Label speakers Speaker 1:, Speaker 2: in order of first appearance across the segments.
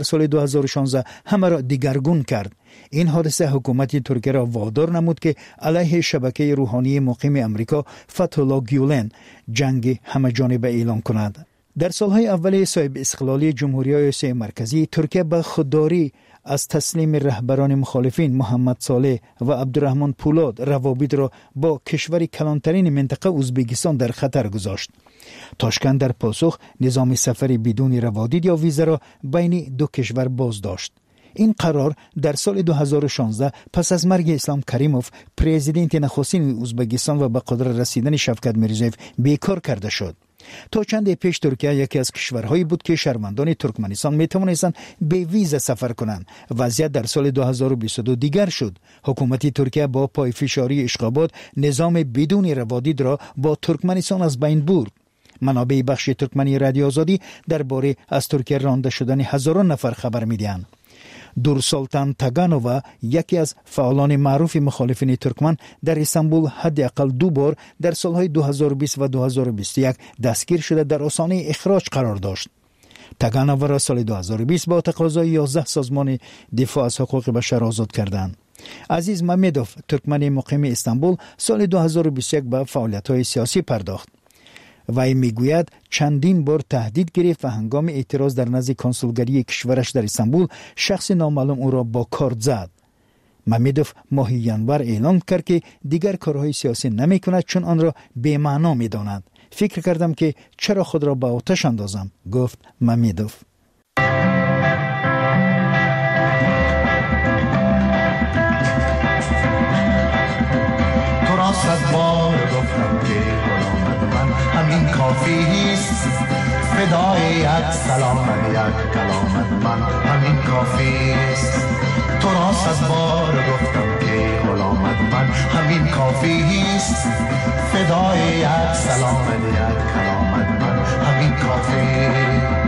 Speaker 1: سال 2016 همه را دیگرگون کرد. این حادثه حکومت ترکیه را وادار نمود که علیه شبکه روحانی مقیم امریکا فتح‌الله گیولن جنگ همه جانبه اعلام کند. در سالهای اول صاحب استقلالی جمهوری آسیای مرکزی، ترکیه به خودداری از تسلیم رهبران مخالفین محمد صالح و عبدالرحمن پولاد روابط را با کشور کلانترین منطقه ازبکستان در خطر گذاشت. تاشکند در پاسخ نظام سفری بدون روادید یا ویزا را بین دو کشور باز داشت. این قرار در سال 2016 پس از مرگ اسلام کریموف پرزیدنت نخستین ازبکستان و به قدرت رسیدن شفقت میرزایف بیکار کرده شد. تا چند پیش ترکیه یکی از کشورهایی بود که شهروندان ترکمنستان می توانستند به ویزا سفر کنند. وضعیت در سال 2022 دیگر شد. حکومت ترکیه با پایفشاری اشغابات نظام بدون روادید را با ترکمنستان از بین برد. منابع بخش ترکمنی رادیو آزادی درباره از ترکیه رانده شدن هزاران نفر خبر می‌دهند. دورسلطان تاگانووا یکی از فعالان معروف مخالفین ترکمن در استانبول حداقل 2 بار در سالهای 2020 و 2021 دستگیر شده در آستانه اخراج قرار داشت. تاگانووا را سال 2020 با تقاضای 11 سازمان دفاع از حقوق بشر آزاد کردند. عزیز ممدوف ترکمن مقیم استانبول سال 2021 به فعالیت‌های سیاسی پرداخت. وی میگوید چندین بار تهدید گرفت و هنگام اعتراض در نزد کنسولگری کشورش در استانبول شخص نامعلوم او را با کارد زد. ممدوف ماه ینور اعلام کرد که دیگر کارهای سیاسی نمی کند چون آن را بی‌معنا می داند. فکر کردم که چرا خود را به آتش اندازم، گفت ممدوف.
Speaker 2: همین کافیست فدای یک سلام یک کلامت من همین کافیست تو را 100 بار گفتم که غلامت من همین کافیست فدای یک سلام یک کلامت من همین کافیست.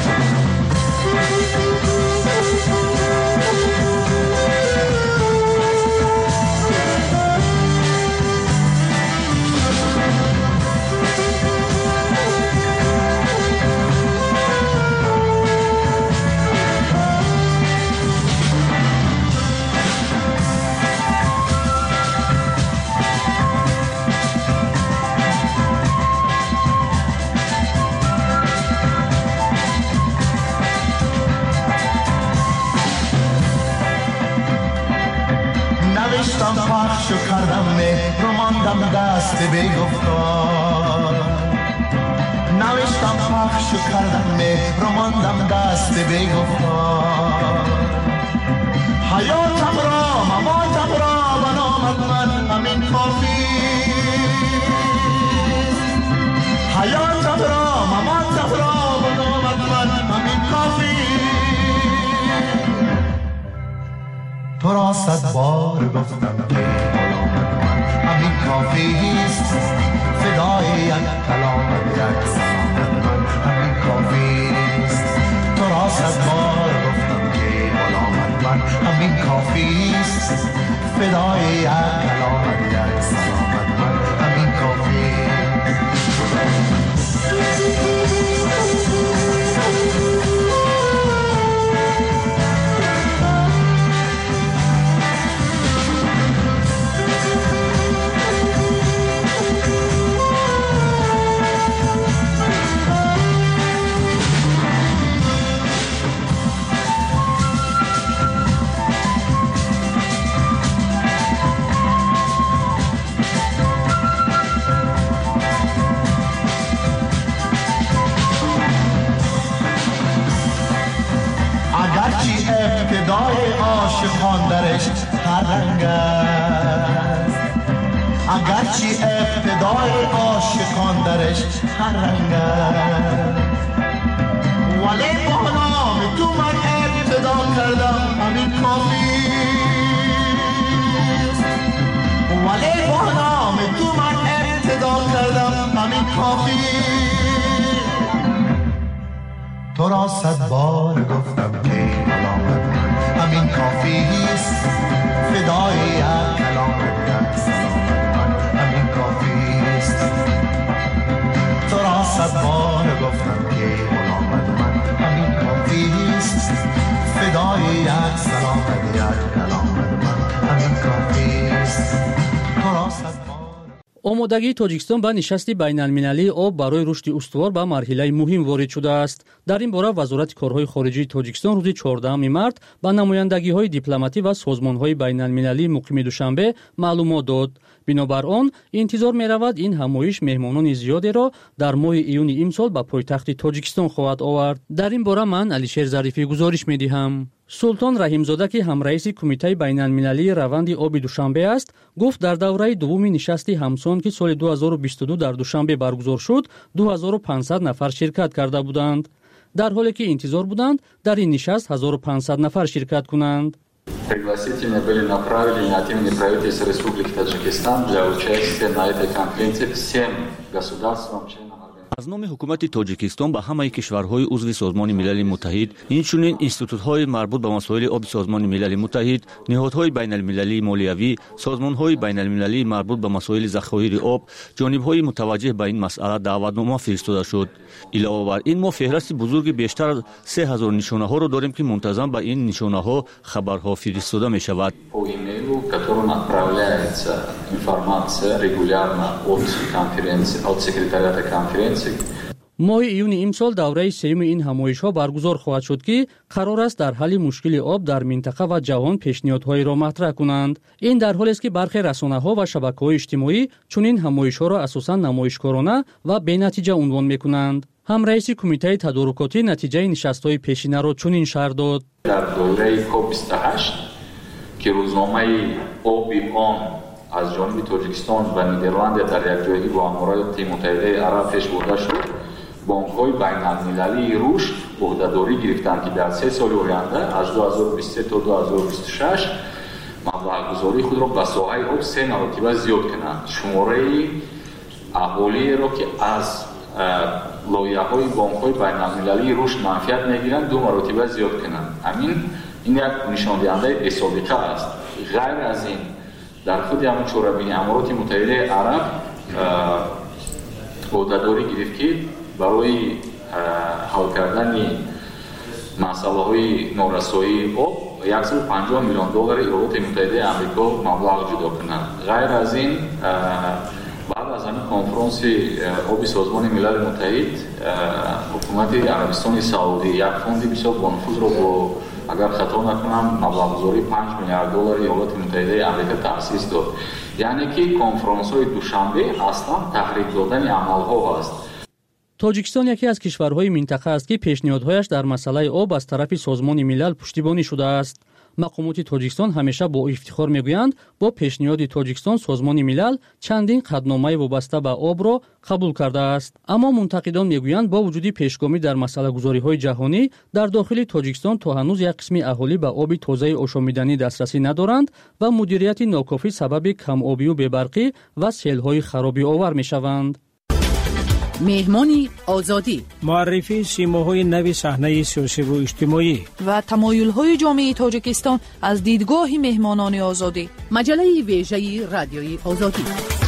Speaker 2: نوشتم پخش و کردم مهر و ماندم دست بیگفتار نوشتم پخش و کردم مهر و ماندم دست بیگفتار حیاتم را مماتم را بنامت من همین کافیست حیاتم را مماتم را بنامت من همین کافیست تو را 100 بار گفتم که غلامت من همین کافیست فدای یک کلامت یک سلامت من همین کافیست تو را 100 بار گفتم که غلامت من همین کافیست فدای یک کلامت یک سلامت من همین کافیست. ابتدای عاشقان درش هر رنگ است اگرچه ابتدای عاشقان درش هر رنگ است ولی با نام تو من ابتدا کردم همین کافیست ولی با نام تو من ابتدا کردم همین کافیست تو را 100 بار گفتم که غلامت من همین کافیست فدای یک کلامت یک سلامت من همین کافیست تو را 100 بار گفتم که غلامت من همین کافیست یک سلام یک کلام من همین کافی است تو را صد بار.
Speaker 3: омодагии тоҷикистон ба нишасти байналмилалии об барои рушди устувор ба марҳилаи муҳим ворид шудааст. Дар ин бора вазорати корҳои хориҷии тоҷикистон рӯзи 14 март ба намояндагиҳои дипломатӣ ва созмонҳои байналмилалии муқими Душанбе маълумот дод. бинобар он интизор меравад ин ҳамоиш меҳмонони зиёдеро дар моҳи июни имсол ба пойтахти тоҷикистон хоҳад овард. дар ин бора ман Алишер Зарифӣ гузориш медиҳам. султон раҳимзода ки ҳамраиси кумитаи байналмилалии раванди оби Душанбе аст, гуфт дар давраи дуввуми нишасти ҳамсон ки соли 2022 дар Душанбе баргузор шуд, 2500 нафар ширкат карда буданд. дар ҳоле ки интизор буданд дар ин нишаст 1500 нафар ширкат кунанд.
Speaker 4: Пригласительные были направлены от имени правительства Республики Таджикистан для участия на этой конференции всем государствам, членам.
Speaker 5: аз номи ҳукумати тоҷикистон ба ҳамаи кишварҳои узви созмони милали муттаҳид, инчунин институтҳои марбут ба масоили оби созмони милали муттаҳид, ниҳодҳои байналмилалии молиявӣ, созмонҳои байналмилалии марбут ба масоили захоири об, ҷонибҳои мутаваҷҷеҳ ба ин масъала даъватнома фиристода шуд. илова бар ин мо феҳрасти бузурги бештар аз 3000 нишонаҳоро дорем ки мунтазам ба ин нишонаҳо хабарҳо фиристода мешавад.
Speaker 3: моҳи июни имсол давраи сеюми ин ҳамоишҳо баргузор хоҳад шуд ки қарор аст дар ҳалли мушкили об дар минтақа ва ҷаҳон пешниҳодҳоеро матрах кунанд. ин дар ҳолест ки бархе расонаҳо ва шабакаҳои иҷтимоӣ чунин ҳамоишҳоро асосан намоишкорона ва бенатиҷа унвон мекунанд. ҳамраиси кумитаи тадорукотӣ натиҷаи нишастҳои пешинаро чунин шаҳр дод.
Speaker 4: дар доираи COP28 ки рӯзномаи оби он аз ҷониби Тоҷикистон ва Нидерландия дар якҷоягӣ бо Аморати Муттаҳидаи Араб пеш бурда шуд, бонкҳои байналмилалии рушд уҳдадорӣ гирифтанд ки дар 3 соли оянда аз 2023 то 2026 маблағгузории худро ба соҳаи об 3 маротиба зиёд кунанд. шумораи аҳолиеро ки аз лоиҳаҳои бонкҳои байналмилалии рушд манфиат мегиранд 2 маротиба зиёд кунанд. ин як нишондиҳандаи бесобиқа аст. ғайр аз ин дар худи ҳамон чорабини Амороти Муттаҳидаи Араб уҳдадорӣ гирифт ки барои ҳал кардани масъалаҳои норасоии об $150 миллион Иёлоти Муттаҳидаи Амрико маблағ ҷудо кунанд. ғайр аз ин баъд аз ҳамин конфронси оби Созмони Милали Муттаҳид ҳукумати Арабистони Саудӣ як фонди бисёр бонуфузро бо агар хато накунам маблағгузории $5 миллиард Иёлоти Муттаҳидаи Амрико таъсис дод. яъне ки конфронсҳои Душанбе аслан таҳрик додани амалҳо аст.
Speaker 3: тоҷикистон яке аз кишварҳои минтақа аст ки пешниҳодҳояш дар масъалаи об аз тарафи Созмони милал пуштибонӣ шудааст. мақомоти тоҷикистон ҳамеша бо ифтихор мегӯянд бо пешниҳоди тоҷикистон Созмони милал чандин қадномаи вобаста ба обро қабул кардааст. аммо мунтақидон мегӯянд бо вуҷуди пешгомӣ дар масъалагузориҳои ҷаҳонӣ дар дохили тоҷикистон то ҳанӯз як қисми аҳолӣ ба оби тозаи ошомиданӣ дастрасӣ надоранд ва мудирияти нокофӣ сабаби камобию бебарқӣ ва селҳои харобиовар мешаванд.
Speaker 6: меҳмони озодӣ
Speaker 7: муаррифии симоҳои нави саҳнаи сиёсиву иҷтимоӣ
Speaker 6: ва тамоюлҳои ҷомеаи тоҷикистон аз дидгоҳи меҳмонони озодӣ. маҷалаи вежаи радиои озодӣ.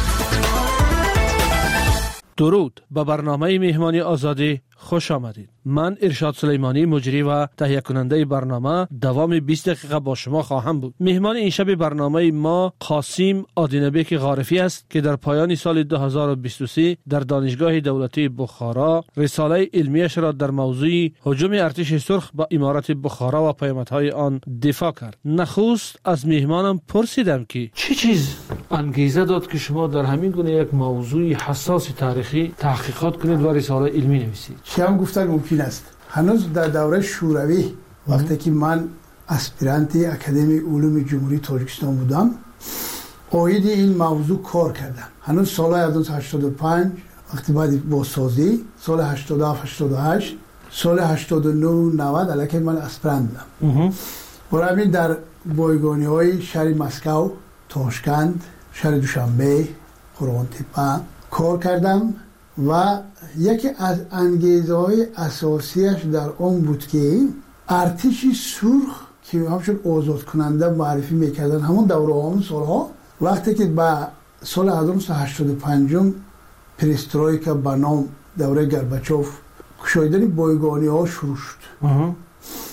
Speaker 7: дуруд ба барномаи меҳмони озодӣ خوش آمدید. من ارشاد سلیمانی مجری و تهیه کننده برنامه دوام 20 دقیقه با شما خواهم بود. مهمان این شب برنامه ما قاسم آدینبک غارفی است که در پایان سال 2023 در دانشگاه دولتی بخارا رساله علمیش را در موضوع هجوم ارتش سرخ به امارت بخارا و پیامدهای آن دفاع کرد. نخست از مهمانم پرسیدم که چه چیز انگیزه داد که شما در همین گونه یک موضوع حساس تاریخی تحقیقات کنید و رساله علمی نویسید؟
Speaker 8: هم گفتن ممکن است. هنوز در دوره شوروی وقتی که من اسپیرانت اکادمی علوم جمهوری تاجیکستان بودم اوید این موضوع کار کردم. هنوز سال 1985 وقتی بعد بازسازی سال 87 88 سال 89 90 علاوه من اسپیرانت بودم. برای همین در بایگانی‌های شهر مسکو، تاشکند، شهر دوشنبه، قرغن‌تپه کار کردم و یکی از انگیزه‌های اساسیش در آن بود که ارتش سرخ که همچون آزاد کننده معرفی میکردن همون دوره همون سالها وقتی که به سال 1985 پرسترویکا به نام دوره گرباچوف کشایدن بایگانی ها شروع شد.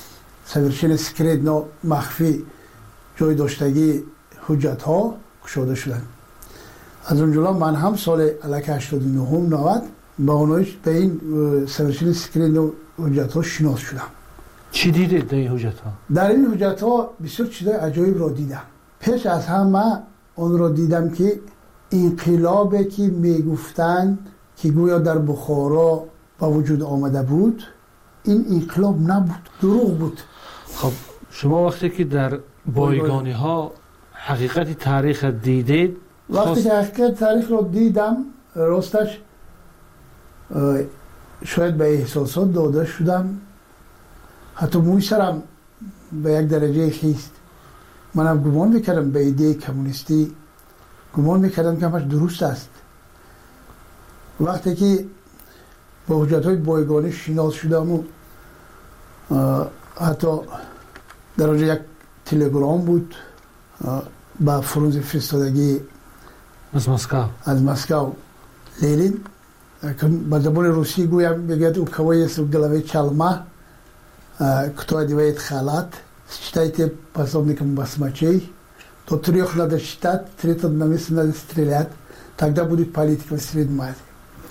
Speaker 8: سویرشن سکرت مخفی جای داشتگی حجت ها گشوده شدن. از اونجا من هم سال الک 89 90 با اونایش به این سویرشن سکرت حجت ها شناس شدم.
Speaker 7: چی دیدید در این حجت ها؟ در
Speaker 8: این حجت ها بسیار چیزای عجایب را دیدم. پیش از همه اون را دیدم که انقلابی که میگفتن که گویا در بخارا با وجود آمده بود، این انقلاب نبود، دروغ بود.
Speaker 7: خب شما وقتی که در بایگانی ها حقیقت تاریخ دیدید،
Speaker 8: وقتی که حقیقت تاریخ را دیدم راستش شاید به احساسات داده شدم، حتی موی سرم به یک درجه خیست. منم گمان میکردم به ایده کمونیستی، گمان میکردم که همش درست است. وقتی که با حجت های بایگانی شناس شدم و حتی در آنجا یک تلگرام بود با فرانز فرستادگی از مسکو لینین که با زبان روسی گویم بگید او کوای است گلوی چلمه кто одевает халат, считайте пособником басмачей, тот 3 надо считать, 3 на место надо стрелять, тогда будет политика в Средней Азии.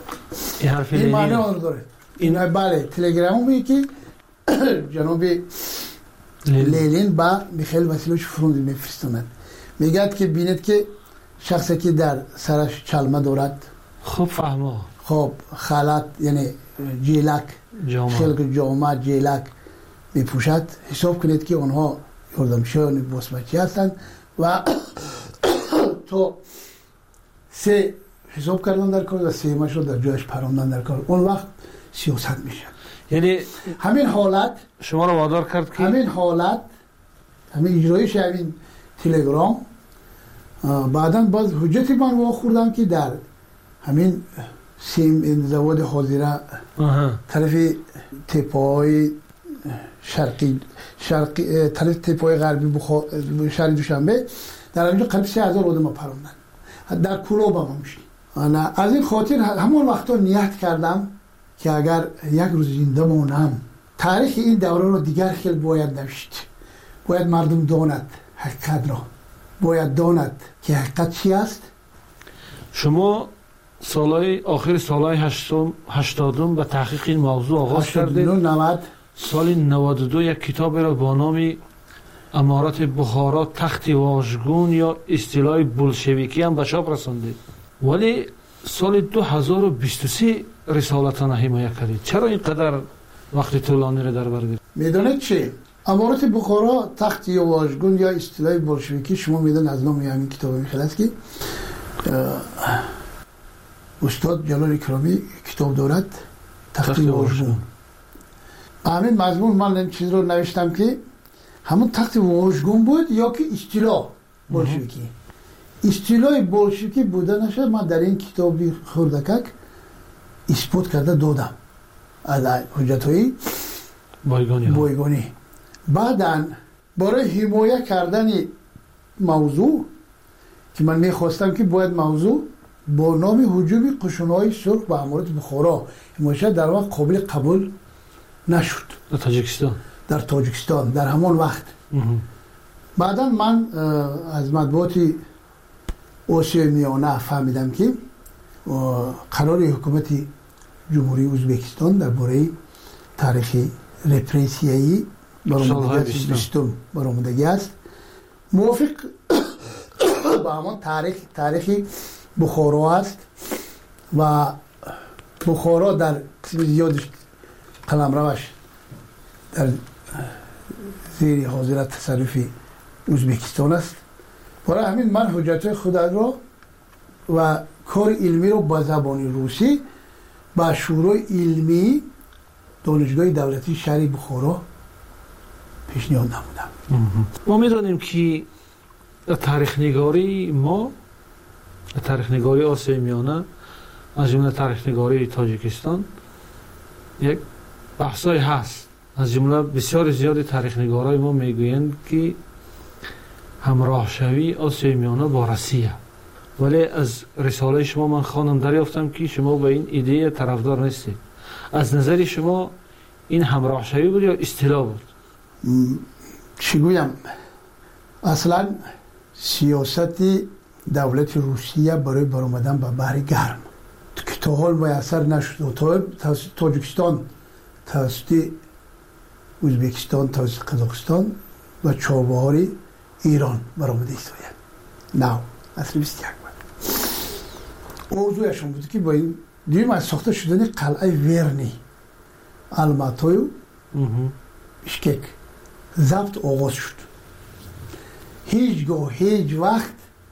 Speaker 8: این معنی آن داره. این بله تلگرامی که جناب لینین با میخائیل واسیلیویچ فرانز میفرستند، میگه که بینید که شخصی که در سرش چلمه دارد،
Speaker 7: خوب فهمو،
Speaker 8: خب خالات یعنی جیلک، خلق جامعه جیلک میپوشد، حساب کنید که آنها یاردمشان باسمچی هستند و تو 3 حساب کردن در کار و 3 رو در جایش پراندن در کار، اون وقت سیاست میشه.
Speaker 7: یعنی
Speaker 8: همین حالت
Speaker 7: شما رو وادار کرد که
Speaker 8: همین حالت همین اجرایش همین تلگرام بعداً باز حجتی من واخوردم که در همین سیم زواد حاضره طرف تپای شرقی طرف تپای غربی شهر دوشنبه در اینجا قریب 3000 آدم پراندن در کلوب هم میشی. از این خاطر همون وقتا نیت کردم که اگر یک روز زنده مانم تاریخ این دوره رو دیگر خیلی باید نوشت، باید مردم داند حقیقت را، باید داند که حقیقت چی است.
Speaker 7: شما آخر سالهای 80 به تحقیق این موضوع آغاز کردید.
Speaker 8: 90
Speaker 7: سال 92 یک کتاب را با نام امارات بخارا تخت واژگون یا اصطلاح بولشویکی هم به چاپ رساندید، ولی سال 2023 رسالتان حمایت کردید. چرا اینقدر وقت طولانی را در بر گرفت؟
Speaker 8: میدونید چی؟ امارات بخارا تخت واژگون یا اصطلاح بولشویکی، شما میدونید از نام همین کتاب میخواست که استاد جلال اکرامی کتاب دارد تخت واژگون. همین مضمون من این چیز رو نوشتم که همون تخت واژگون بود یا که اصطلاح بولشویکی. اصطلاح بولشویکی بوده نشه من در این کتابی خردکک اثبات کرده دادم از حجت‌های بایگانی. بعداً برای حمایت کردن موضوع که من میخواستم که باید موضوع با نام هجوم قشون‌های سرخ به امارات بخارا حمایت در واقع قابل قبول نشد در تاجیکستان در همان وقت. بعدا من از مطبوعات آسیای میانه فهمیدم که قرار حکومت جمهوری ازبکستان درباره تاریخ رپریسیایی برآمدگی است، موافق با همان تاریخ بخارا است و بخارا در قسم زیادش قلمروش در زیر حاضرت تصرف ازبکستان است. برای همین من حجت خود را و کار علمی رو با زبان روسی با شورای علمی دانشگاه دولتی شهر بخارا پیشنهاد نمودم.
Speaker 7: ما میدونیم که تاریخ نگاری ما، تاریخ نگاری آسیای میانه از جمله تاریخ نگاری تاجیکستان یک بحثای هست. از جمله بسیار زیاد تاریخ نگارای ما میگویند که همراه شوی آسیای میانه با روسیه، ولی از رساله شما من خواندم دریافتم که شما به این ایده طرفدار نیستید. از نظر شما این همراه شوی بود یا اصطلاح بود؟
Speaker 8: چی گویم، اصلا سیاست دولت روسیه برای برآمدن به بحر گرم که تا حال میسر نشد. توسط تاجیکستان، توسط ازبکستان، توسط قزاقستان و چابهار ایران برآمده ایستاید. نه اصل 21 موضوعشون بود که با این دیگه از ساخته شدن قلعه ورنی الماتای و بشکک ضبط آغاز شد. هیچگاه هیچ وقت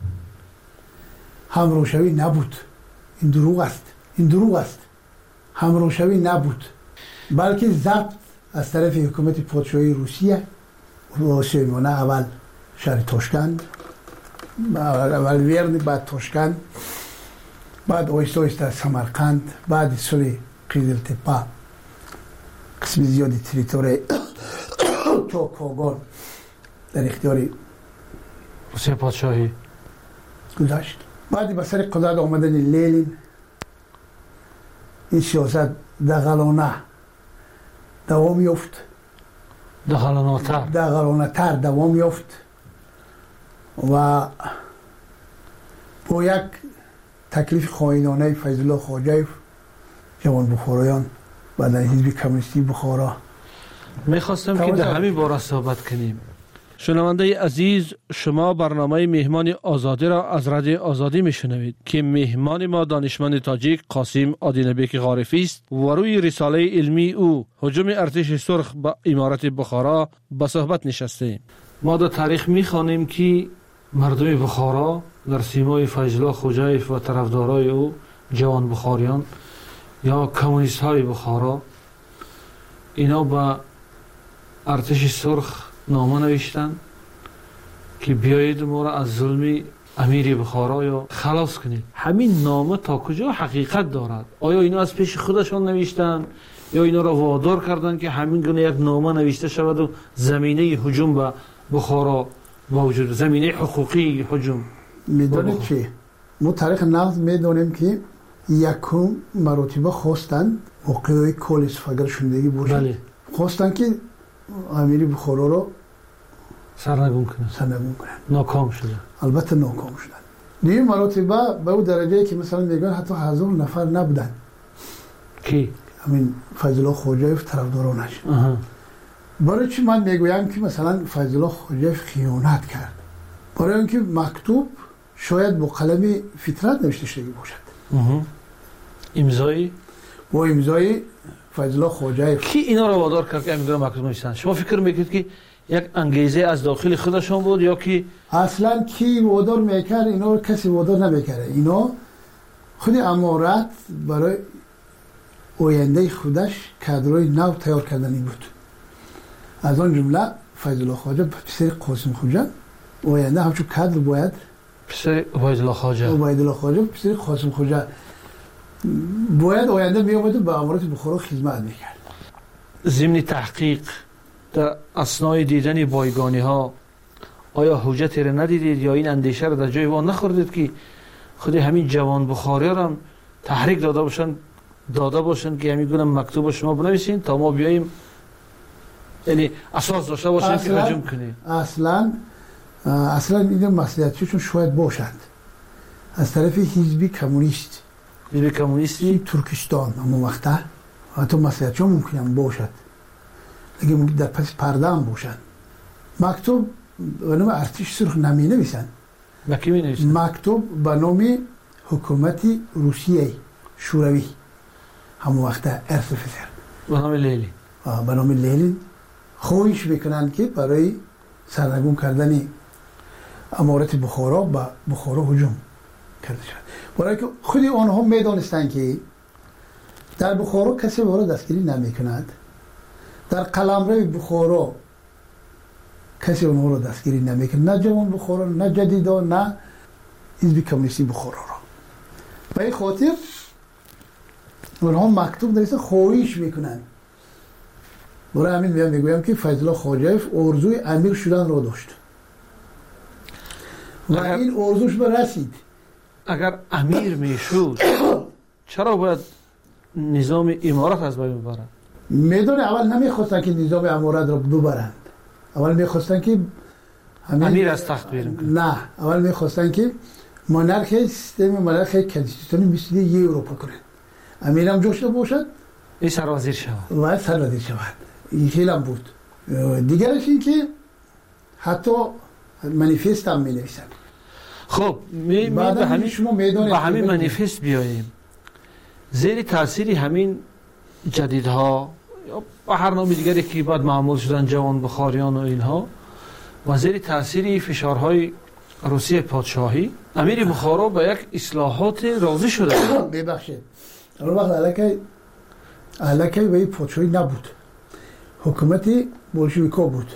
Speaker 8: همراهشوی نبود. این دروغ است. همراهشوی نبود، بلکه ضبط از طرف حکومت پادشاهی روسیه و سلیمانه، اول شهر تاشکند، اول ورن، بعد تاشکند، بعد آیسته آیسته سمرقند، بعد سال قیزلتپه قسم زیادی تریتوری تا کاغان در اختیار
Speaker 7: روسیه پادشاهی
Speaker 8: گذاشت. بعد به سر قدرت آمدن لنین این سیاست دغلانه دوام یافت، دغلانه تر دوام یافت و با یک تکلیف خائنانه فیض الله خواجه جوان بخارایان بعد از حزب کمونیستی بخارا.
Speaker 7: میخواستم که در همین باره صحبت کنیم. شنونده عزیز، شما برنامه مهمان آزادی را از رادیو آزادی میشنوید که مهمان ما دانشمند تاجیک قاسم آدینبک غارفی است و روی رساله علمی او هجوم ارتش سرخ به امارت بخارا به صحبت نشستیم. ما در تاریخ میخوانیم که مردم بخارا در سیمای فیض الله خوجایف و طرفدارای او جوان بخاریان یا کمونیست های بخارا اینا به ارتش سرخ نامه نوشتن که بیایید ما را از ظلم امیر بخارا یا خلاص کنید. همین نامه تا کجا حقیقت دارد؟ آیا اینا از پیش خودشان نوشتن یا اینا را وادار کردن که همین گونه یک نامه نوشته شود و زمینه هجوم به بخارا موجود، زمینه حقوقی هجوم؟
Speaker 8: میدونید چی؟ ما تاریخ نقد میدونیم که یکم مراتبه خواستن موقعی کل استفاگر شدگی باشد.
Speaker 7: بله.
Speaker 8: خواستن که امیر بخارا رو
Speaker 7: سرنگون کنن. ناکام شدن.
Speaker 8: البته ناکام شدن. دیگه مراتبه به اون درجه که مثلا میگن حتی 1000 نفر نبودن.
Speaker 7: کی؟
Speaker 8: همین فیض الله خواجه طرفدارانش. برای چی من میگویم که مثلا فیض الله خواجه خیانت کرد؟ برای اینکه مکتوب شاید با قلم فطرت نوشته شده باشد.
Speaker 7: امضای
Speaker 8: با امضای فیض الله خواجه.
Speaker 7: کی اینا رو وادار کرد که امضای مکتوب نوشتن؟ شما فکر میکنید که یک انگیزه از داخل خودشون بود یا که
Speaker 8: اصلا کی وادار میکرد؟ اینا رو کسی وادار نمیکرد. اینا خود امارت برای آینده خودش کادرای نو تیار کردنی بود. از آن جمله فیض الله خواجه پسر قاسم خوجا آینده همچون کادر باید
Speaker 7: پسر عبید الله خواجه
Speaker 8: پسر قاسم خوجا باید آینده میامد و به امارت بخارا خدمت میکرد.
Speaker 7: ضمن تحقیق در اثنای دیدن بایگانی ها آیا حجتی را ندیدید یا این اندیشه را در جای وان نخوردید که خود همین جوان بخاری را هم تحریک داده باشن که همین گونه مکتوب شما بنویسین تا ما بیاییم، یعنی اساس داشته باشن که هجوم کنیم؟
Speaker 8: اصلا این مسئولیتشون شاید باشد از طرف حزب کمونیستی ترکستان. اما وقتا حتی مسئولیتشون ممکنه باشد لیکن در پس پرده هم باشد. مکتوب به نام ارتش سرخ نمی نویسن. مکتوب به نام حکومت روسیه شوروی همون وقتا ارسفسر به نام لنین خواهش میکنن که برای سرنگون کردن امارت بخارا به بخارا هجوم کرده شد. برای که خود آنها میدانستند که در بخارا کسی وارد دستگیری نمیکند، در قلمرو بخارا کسی اونها رو دستگیری نمیکند، نه جوان بخارا، نه جدیدا، نه حزب کمونیستی بخارا را. به این خاطر اونها مکتوب نویسن خواهش میکنن. برای همین میگویم که فیض الله خواجه آرزوی امیر شدن را داشت و این آرزوش به رسید.
Speaker 7: اگر امیر میشد چرا باید نظام امارت از بین ببرند؟
Speaker 8: میدونه اول نمیخواستن که نظام امارت را ببرند. اول میخواستن که
Speaker 7: امیر از تخت بیرون کنه.
Speaker 8: نه، اول میخواستن که مونارخی سیستم مونارخی کنستیتوشنی مثل اروپا کنن. امیر هم جوش باشد،
Speaker 7: این سرازیر شود
Speaker 8: و سرازیر شود. این خیلی هم بود. دیگرش این که حتی منیفست هم می نویسن.
Speaker 7: خب به همین منیفست بیاییم. زیر تاثیر همین جدیدها یا برنامه دیگری که بعد معمول شدن جوان بخاریان و اینها و زیر تاثیر فشارهای روسیه پادشاهی، امیر بخارا به یک اصلاحات راضی شده.
Speaker 8: ببخشید اون وقت علاقه به این پادشاهی نبود، حکومت بولشویکا بود.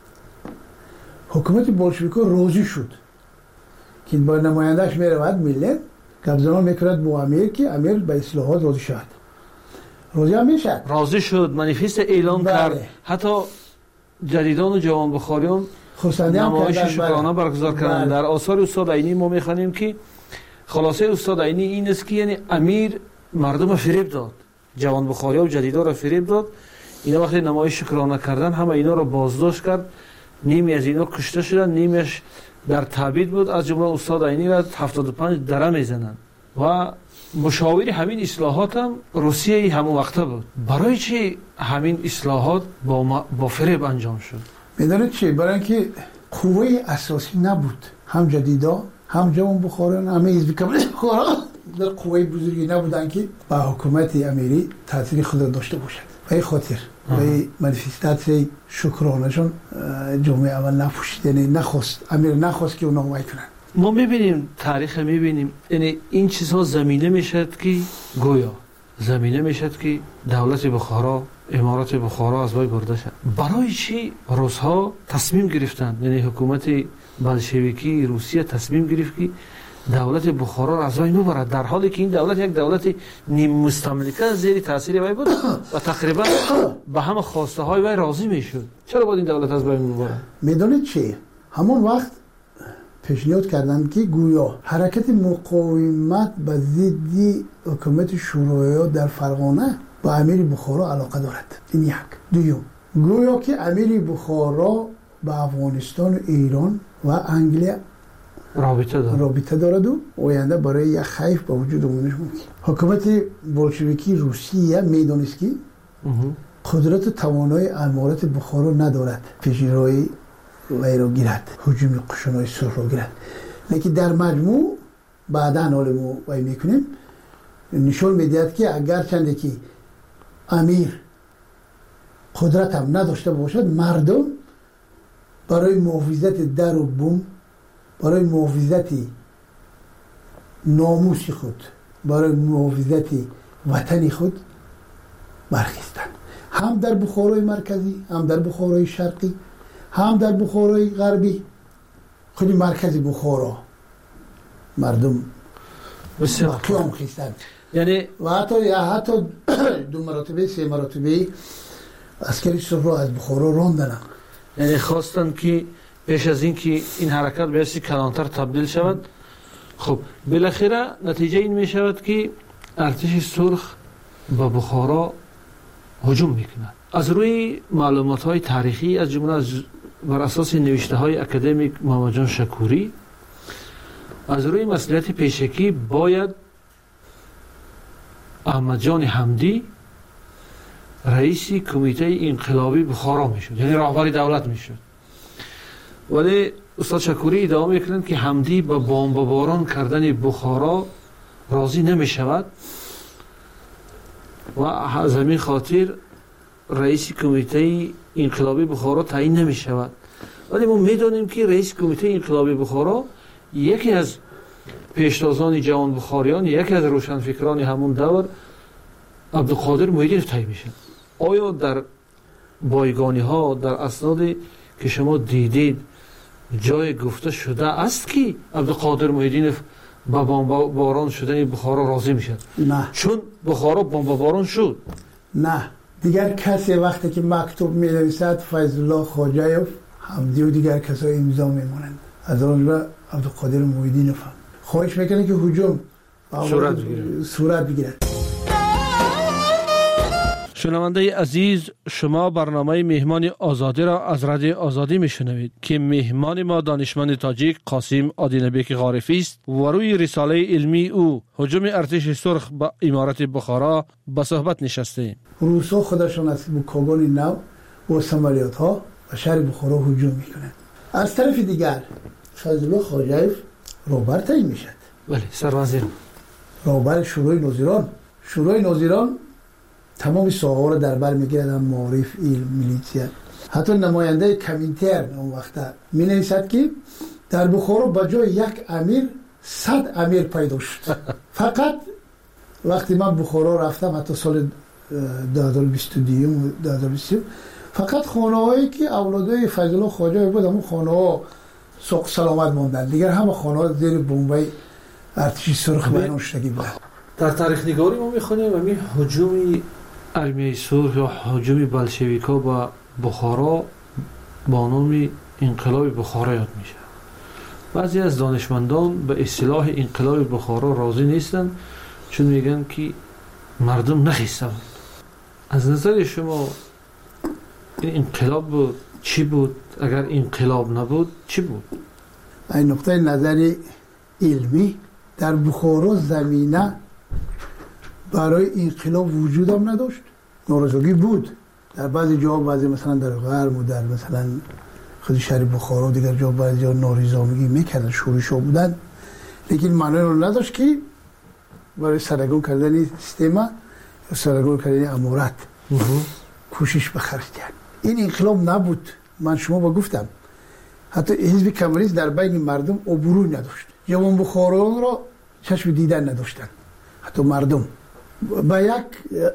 Speaker 8: حکومت بولشویکا راضی شد که با نمایندهش میرود ملت گپزنان میکرد با امیر که امیر به اصلاحات راضی شد. راضی هم میشد،
Speaker 7: راضی شد، منیفست اعلان کرد. حتی جدیدان و جوان بخاریان نمایش شکرانه برگزار کردند. در آثار استاد عینی ما میخوانیم که خلاصه استاد عینی این است که یعنی امیر مردم فریب داد، جوان بخاریا و جدیدا را فریب داد. اینا وقتی نمایش شکرانه کردن همه اینا را بازداشت کرد، نیمی از اینا کشته شدن، نیمیش در تبعید بود. از جمله استاد عینی را 75 دره میزنند و مشاور همین اصلاحات هم روسیه همون وقته بود. برای چی همین اصلاحات با فریب انجام شد؟
Speaker 8: میدونید چی؟ برای اینکه قوه اساسی نبود، هم جدیدا هم جوان بخاران هم حزب کمونیست بخارا در قوه بزرگی نبودن که با حکومت امیری تاثیر خود را داشته باشد. به این خاطر به منیفستاسیون شکرانهشون جمعه اول نپوشید، یعنی امیر نخواست که اونا حمایت کنن.
Speaker 7: ما میبینیم تاریخ میبینیم یعنی این چیزها زمینه میشد که گویا زمینه میشد که دولت بخارا، امارات بخارا از بین برده شد. برای چی روس‌ها تصمیم گرفتند، یعنی حکومت بلشویکی روسیه تصمیم گرفت که دولت بخارا را از بین ببرد، در حالی که این دولت یک دولت نیم مستملکه زیر تاثیر وی بود و تقریبا به همه خواسته های وی راضی میشد. چرا باید این دولت از بین ببرد؟
Speaker 8: میدونید چی؟ همون وقت پیشنهاد کردند که گویا حرکت مقاومت به ضد حکومت شوروی در فرغانه با امیر بخارا علاقه دارد. این یک. دوم، گویا که امیر بخارا با افغانستان و ایران و انگلیس رابطه دارد و آینده برای یک خیف به وجود آمدنش ممکن. حکومت بولشویکی روسیه میدونست که قدرت و توانایی امارات بخارا ندارد پیشروی وی را گیرد، هجوم قشونای سرخ را گیرد. لیکن در مجموع بعدا حال ما وی میکنیم نشون میدهد که اگر چنده که امیر قدرت هم نداشته باشد، مردم برای محافظت در و بوم، برای محافظت ناموس خود، برای محافظت وطن خود برخیستند. هم در بخارای مرکزی، هم در بخارای شرقی، هم در بخارای غربی. خیلی مرکزی بخارا مردم قیام خیستند.
Speaker 7: یعنی
Speaker 8: و حتی 2 مرتبه 3 مرتبه عسکری سرخ را از بخارا راندند.
Speaker 7: یعنی خواستن که پیش از این که این حرکت به حیث کلانتر تبدیل شود. خب بالاخره نتیجه این می شود که ارتش سرخ به بخارا هجوم میکند. از روی معلومات های تاریخی از جمله بر اساس نوشته های اکادمیک محمد جان شکوری، از روی مسئولیت پیشکی باید احمد جان حمدی رئیس کمیته انقلابی بخارا میشد، یعنی رهبر دولت میشد. ولی استاد شکوری ادامه میکنند که حمدی با بمباران کردن بخارا راضی نمیشود و از همین خاطر رئیس کمیته انقلابی بخارا تعیین نمیشود. ولی ما میدونیم که رئیس کمیته انقلابی بخارا یکی از پیشتازان جوان بخاریان، یکی از روشنفکران همون دور عبدالقادر محیدین تعیین میشه. آیا در بایگانی ها در اسنادی که شما دیدید جای گفته شده است که عبدالقادر محیدین با بمباران شدن بخارا راضی میشد؟
Speaker 8: نه،
Speaker 7: چون بخارا بمباران شد.
Speaker 8: نه، دیگر کسی وقتی که مکتوب می نویسد فیض الله خواجه‌یوف، حمدی و دیگر کسای امضا میمونند. از آن را عبدالقادر محیدین فهم خواهش میکنه که هجوم صورت بگیرد.
Speaker 7: شنونده عزیز، شما برنامه مهمان آزادی را از رادیو آزادی میشنوید که مهمان ما دانشمند تاجیک قاسم آدینبک غارفی است و روی رساله علمی او هجوم ارتش سرخ به امارت بخارا به صحبت نشسته.
Speaker 8: روسا خودشون از کوگان نو و سمالیات ها و شهر بخارا هجوم میکنند. از طرف دیگر فضل الله خواجه‌ایف رهبر تعیین میشد.
Speaker 7: بله، سروزیر
Speaker 8: رهبر شورای ناظران تمام ساحه‌ها را در بر میگیرد، معارف، علم، میلیتیا. حتی نماینده کمینترن اون وقت می نویسد که در بخارا به جای یک امیر 100 امیر پیدا شد. فقط وقتی من بخارا رفتم حتی سال 2022 فقط خانه‌هایی که اولادای فضل الله خواجه‌ایف بود همون خانه‌ها سوق سلامت ماندن، دیگر همه خانه‌ها زیر بمبای ارتش سرخ بیرون شدگی بود.
Speaker 7: در تاریخ نگاری ما میخونیم و می هجوم ارمیه سرخ یا هجوم بلشویکا به بخارا با نام انقلاب بخارا یاد میشه. بعضی از دانشمندان به اصطلاح انقلاب بخارا راضی نیستند چون میگن که مردم نخیسته بود. از نظر شما این انقلاب بود چی بود؟ اگر انقلاب نبود چی بود؟
Speaker 8: این نقطه نظر علمی در بخارا زمینه برای انقلاب وجود هم نداشت. ناراضگی بود در بعضی جا، بعضی مثلا در غرب و در مثلا خود شهر بخارا و دیگر جا بعضی جا ناریزامگی میکردن، شورش‌ها بودن، لیکن معنی رو نداشت که برای سرگون کردن سیستم یا سرگون کردن امارت کوشش بخرج کرد. این انقلاب نبود. من شما با گفتم حتی حزب کمونیست در بین مردم عبور نداشت. جوان بخارایان را چشم دیدن نداشتن. حتی مردم با یک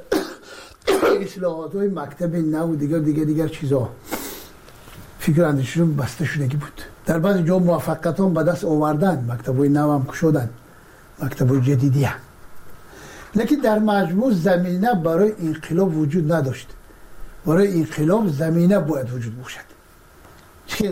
Speaker 8: اصلاحات های مکتب نو دیگر چیزا فکر اندیششون بسته شدگی بود. در بعض جا موفقیت هم به دست آوردن، مکتب های نو هم کشودن، مکتب های جدیدی هم. لیکن در مجموع زمینه برای انقلاب وجود نداشت. برای انقلاب زمینه باید وجود باشد. چرا؟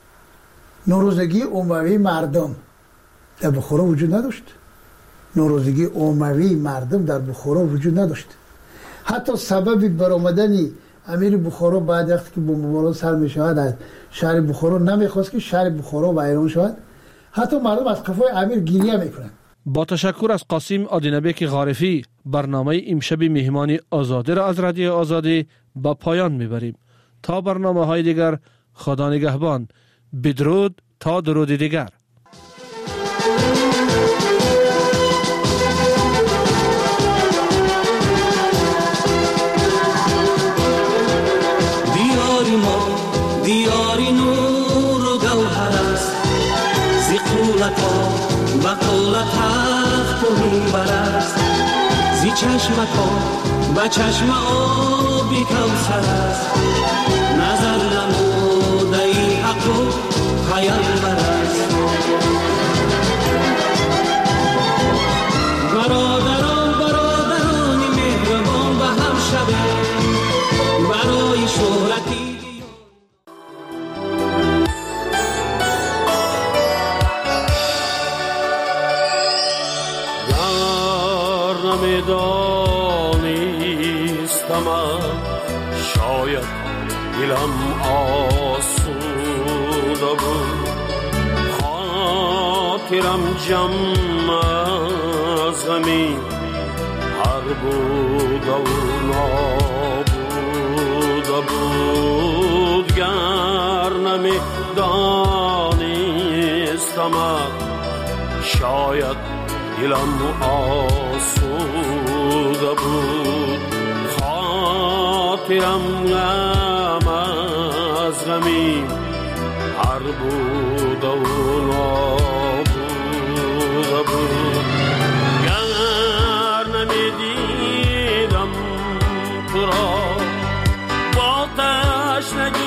Speaker 8: ناراضگی عمومی مردم در بخارا وجود نداشت. ناراضگی عمومی مردم در بخارا وجود نداشت. حتی سبب برآمدن امیر بخارا بعد وقتی که بمباران سر می‌شود از شهر بخارا نمیخواست که شهر بخارا ویران شود. حتی مردم از قفای امیر گریه میکنند.
Speaker 7: با تشکر از قاسم آدینبک غارفی، برنامه امشب مهمان آزادی را از رادیو آزادی به پایان میبریم. تا برنامه‌های دیگر، خدا نگهبان. بدرود تا درود دیگر.
Speaker 9: دیاری نور و گوهر است، زی قولت ها و قولت تخت و منبر است، زی چشمت ها و چشم آبی کوثر است، نظر نموده ای حق و پیامبر است. برادرانی مهربان به هم شبه برای شهرتی
Speaker 10: دانستم شاید دلم آسوده بود، خاطرم جمع از زمین هر بود و نابوده بود. گر نمی دانستم شاید دلم آسوده بود، خاطرم غم از غمی هر بود و نابوده بود. گر نمیدیدم تو را با تشنگی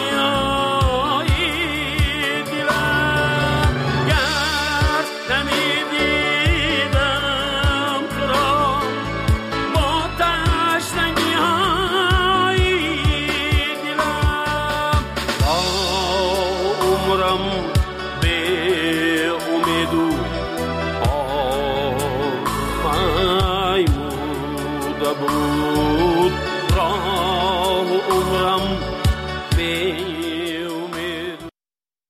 Speaker 10: بود